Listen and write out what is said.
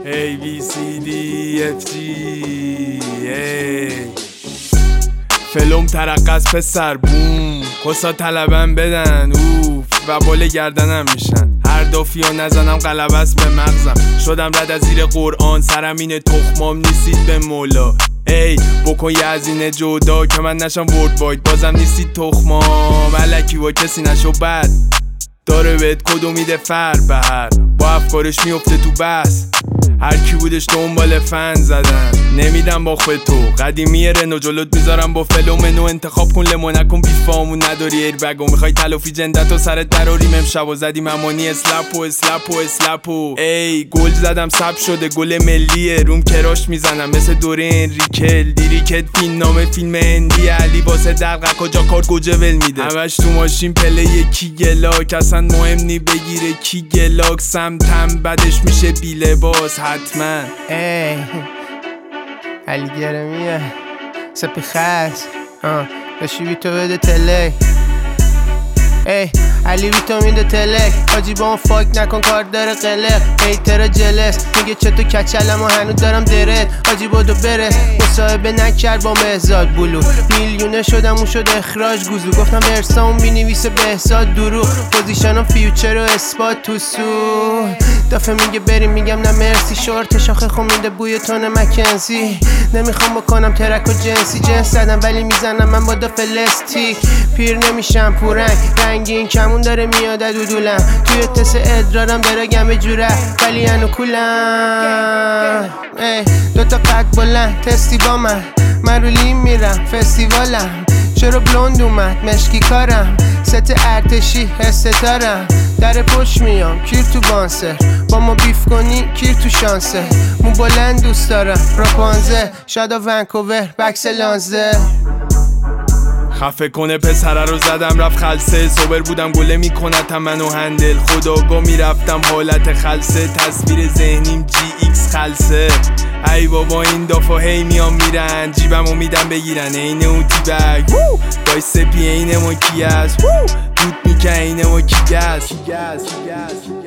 A B C D F G A فلوم ترقص پسر بوم کسا طلبم بدن اوف و بال گردنم میشن هر دافیو نزنم غلبه است به مغزم شدم رد از زیر قرآن سرم اینه تخمام نیستید به مولا ای بکن یه هزینه جدا که من نشم ورد واید بازم نیستید تخمام الکی با کسی نشو بد داره بهت کدو میده فر به هر با افکارش میفته تو بس هر کی بودش دنبال فن زدن نمیدم باخ به تو قدیمی رنو جلوت میذارم با فلومنو انتخاب کن لمو نکن بیفامون نداری ایربگو میخوای تلافی جندتو سرت دراریم امشب و زدیم امانی اسلپو ای گل زدم سب شده گل ملیه روم کراش میزنم مثل دوره انریکل دیریکت فیلم نامه فیلم هندی علی واسه دلقک و جاکارد گوجه ول میده همش تو ماشین پله یکی گلاک اصلا مهم نی بگیره کی گلاک سمتم بدش میشه بی لباس حتما ای علی گرمیه سپی خس بشی بی تو بده تلک ای علی ویتامین ده تلک حاجی با اون فاک نکن کار داره قلق هیتر جلس میگه چطور کچلم و هنوز دارم درت حاجی بودو برس مصاحبه نکرد با مهزاد بلو میلیونه شدم اون شد اخراج گوزو گفتم ارسام بینویسه بهزاد دروغ پوزیشنم فیوچر و اثبات تو سو دفعه میگه بریم میگم نه مرسی شورت شاخه خومیده بوی تون مکنزی نمیخوام بکنم ترک و جنس زدم ولی میزنم من با دا فلستیک پیر نمیشم پورنگ رنگین کمون داره میاد دودولم توی تس ادرارم داره گمه جوره ولی انو کولم دوتا قد بلند تستی با من رو لیم میرم فستیوالم چرا بلوند اومد مشکی کارم ست ارتشی هستتارم در پشت میام کیر تو بانسر با ما بیف کنی کیر تو شانسه مو بلند دوست دارم راپانزه شادا ونکوور بکس لانزه خفه کنه پسره رو زدم رفت خلصه صبر بودم گله میکنتم منو هندل خداگاه میرفتم حالت خلصه تصویر ذهنیم جی ایکس خلصه ای بابا این دافا هی میام میرن جیبمو میدم بگیرن اینه اون تی بگ دای سپی اینه ما کی است دود میکن اینه ما کی گست